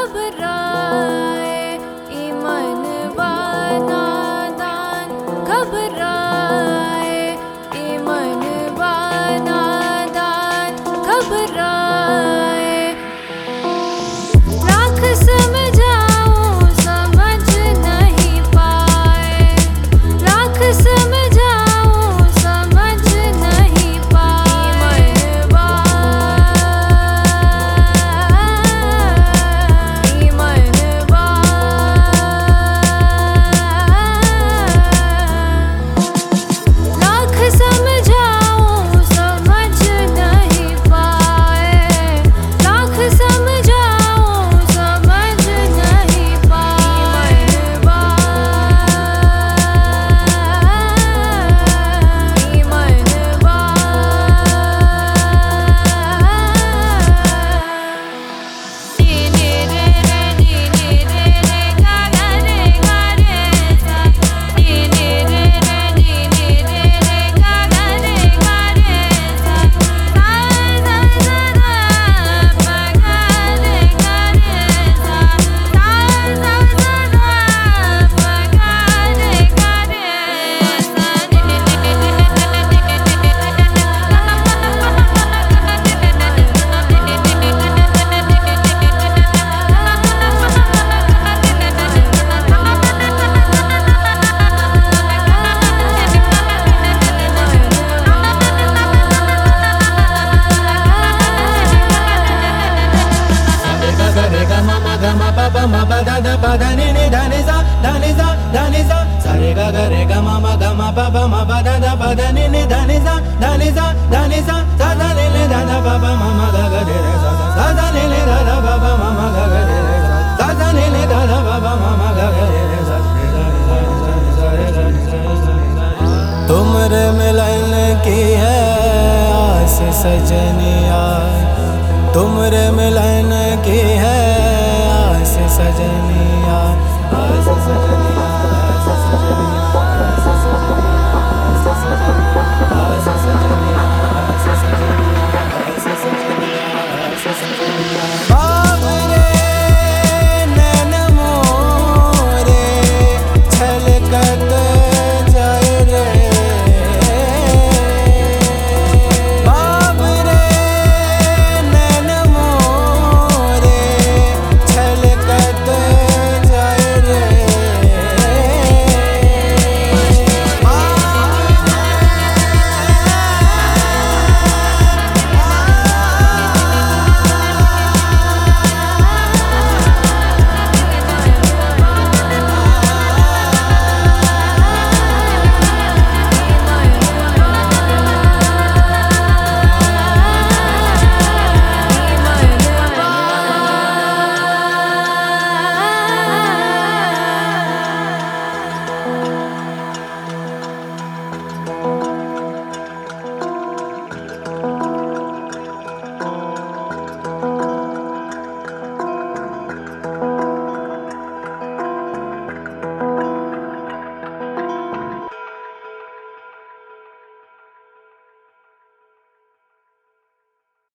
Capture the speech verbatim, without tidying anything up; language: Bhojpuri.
घबराए ई मनवा नादान, घबराए ई मनवा नादान, घबराए। लाख समझाऊं समझ नहीं पाए, लाख समझाऊं समझ नहीं पाए। ई मनवा लाख समझाऊं समझ नहीं पाए, लाख समझाऊं समझ नहीं पाए। ई मनवा नी नी रे रे नी नी रे रे गा गा रे गा रे सा, नी नी रे रे नी नी रे रे गा गा रे गा रे सा, सा सा सा सा पा गा रे गा रे सा, सा सा सा सा पा गा रे गा रे सा। नी नी नी नी नी Re ga ma ma ga ma pa pa ma pa da da pa da ni ni da ni sa da ni sa da ni sa sa re ga ga re ga ma ma ga ma pa pa ma pa da da pa da ni ni da ni sa da ni sa da ni sa sa da ni ni da da pa pa ma ma ga ga re re sa sa sa da ni ni da da pa pa ma ma ga ga re re sa sa da ni ni da da pa pa ma ma ga ga re re sa re ga re sa re sa re sa re sa re sa re sa। तुमरे मिलन की है आस सजनिया, तुमरे मिलन की है आस सजनिया, आस सजनिया।